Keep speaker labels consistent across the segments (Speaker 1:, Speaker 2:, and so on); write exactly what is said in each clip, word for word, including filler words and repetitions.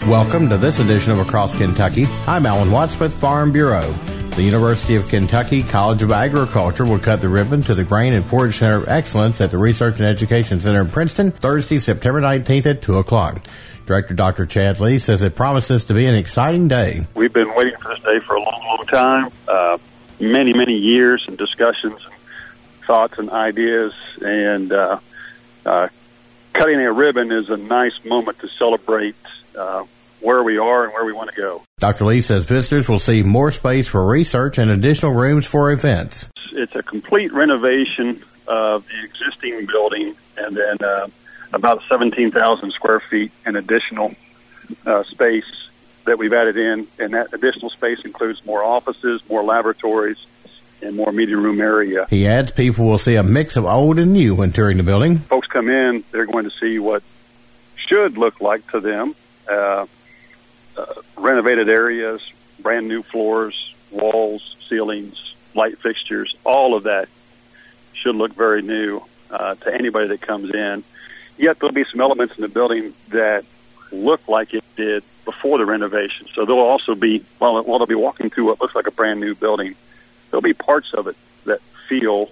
Speaker 1: Welcome to this edition of Across Kentucky. I'm Alan Watts with Farm Bureau. The University of Kentucky College of Agriculture will cut the ribbon to the Grain and Forage Center of Excellence at the Research and Education Center in Princeton Thursday, September nineteenth at two o'clock. Director Doctor Chad Lee says it promises to be an exciting day.
Speaker 2: We've been waiting for this day for a long, long time, uh, many, many years and discussions and thoughts and ideas, and uh, uh, cutting a ribbon is a nice moment to celebrate uh, where we are and where we want to go.
Speaker 1: Doctor Lee says visitors will see more space for research and additional rooms for events.
Speaker 2: It's a complete renovation of the existing building, and then uh, about seventeen thousand square feet in additional uh, space that we've added in, and that additional space includes more offices, more laboratories, and more meeting room area.
Speaker 1: He adds people will see a mix of old and new when touring the building.
Speaker 2: Folks come in, they're going to see what should look like to them. Uh, Uh, renovated areas, brand new floors, walls, ceilings, light fixtures, all of that should look very new uh, to anybody that comes in. Yet there'll be some elements in the building that look like it did before the renovation. So there'll also be, while, while they'll be walking through what looks like a brand new building, there'll be parts of it that feel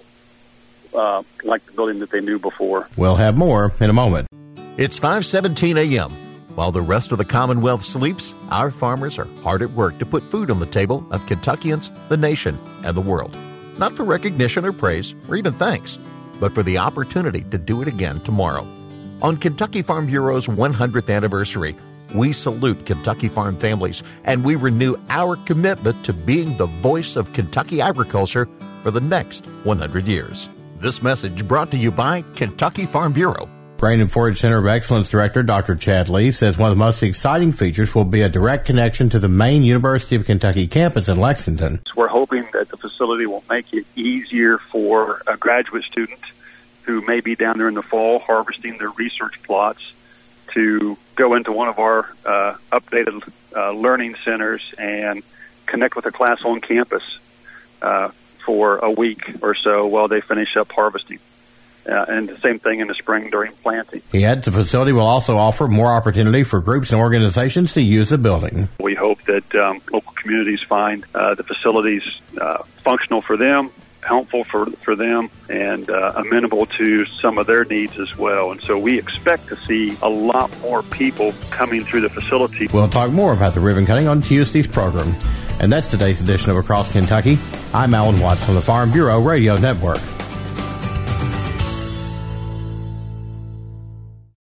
Speaker 2: uh, like the building that they knew before.
Speaker 1: We'll have more in a moment.
Speaker 3: It's five seventeen a.m. While the rest of the Commonwealth sleeps, our farmers are hard at work to put food on the table of Kentuckians, the nation, and the world. Not for recognition or praise, or even thanks, but for the opportunity to do it again tomorrow. On Kentucky Farm Bureau's one hundredth anniversary, we salute Kentucky farm families, and we renew our commitment to being the voice of Kentucky agriculture for the next one hundred years. This message brought to you by Kentucky Farm Bureau.
Speaker 1: Grain and Forage Center of Excellence Director Doctor Chad Lee says one of the most exciting features will be a direct connection to the main University of Kentucky campus in Lexington.
Speaker 2: We're hoping that the facility will make it easier for a graduate student who may be down there in the fall harvesting their research plots to go into one of our uh, updated uh, learning centers and connect with a class on campus uh, for a week or so while they finish up harvesting. Uh, and the same thing in the spring during planting.
Speaker 1: He adds the facility will also offer more opportunity for groups and organizations to use the building.
Speaker 2: We hope that um, local communities find uh, the facilities uh, functional for them, helpful for, for them, and uh, amenable to some of their needs as well. And so we expect to see a lot more people coming through the facility.
Speaker 1: We'll talk more about the ribbon cutting on Tuesday's program. And that's today's edition of Across Kentucky. I'm Alan Watts on the Farm Bureau Radio Network.